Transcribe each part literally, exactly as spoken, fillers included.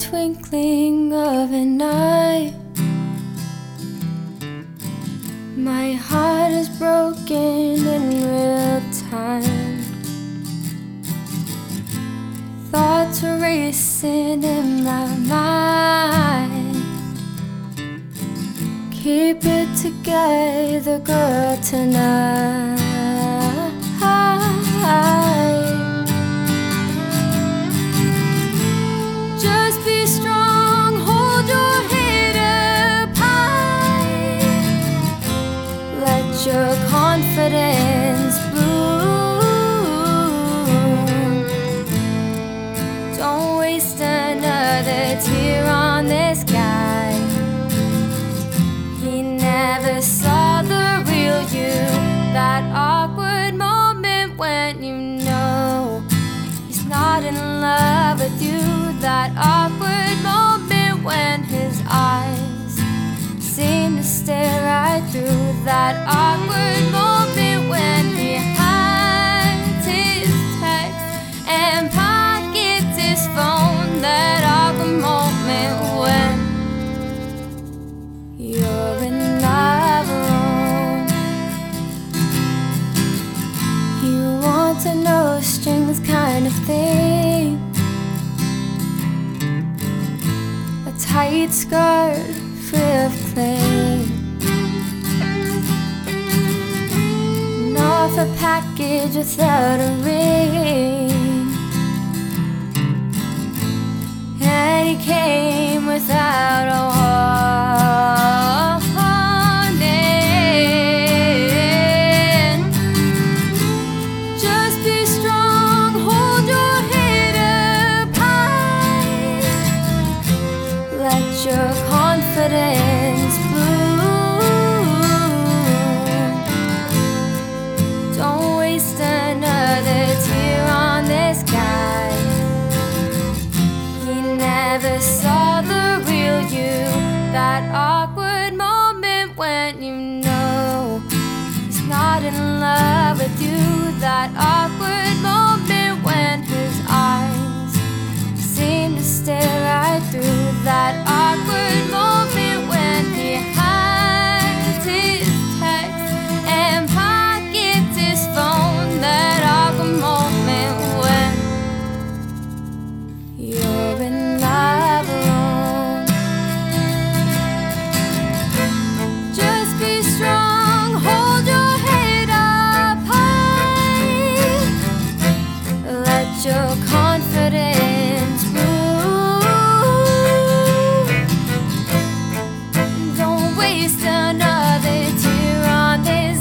twinkling of an eye. My heart is broken in real time. Thoughts are racing in my mind. Keep it together, girl, tonight. Just be strong, hold your head up high. Let your confidence bloom. Don't waste another tear on this guy. He never saw the real you. That awkward moment when you know he's not in love with you. That awkward moment when his eyes seem to stare right through. That awkward moment when he hides his text and pockets his phone. That awkward moment when you're in love alone. You want to know strings kind of thing. A tight skirt free of cling. Off a package without a ring. And he came without a warning. Just be strong, hold your head up high. Let your confidence don't waste another tear on this guy. He never saw the real you. That awkward moment when you know he's not in love with you. That awkward moment when his eyes seem to stare right through. That awkward moment when he hides his text and pockets his phone. That awkward moment when you're in love alone. Just be strong, hold your head up high. Let your confidence move. Don't waste another tear on this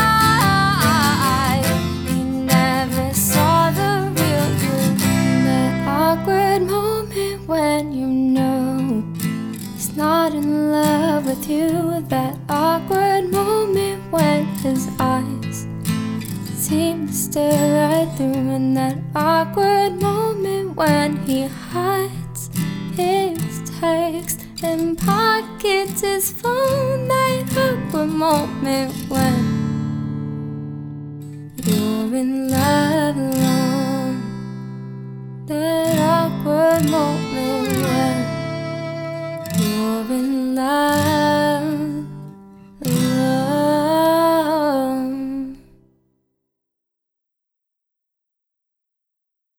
guy. He never saw the real you. That awkward moment when you know he's not in love with you. That awkward moment when his eyes seem to stare right through. And that awkward moment when he hides his text and pockets his phone. That awkward moment when you're in love.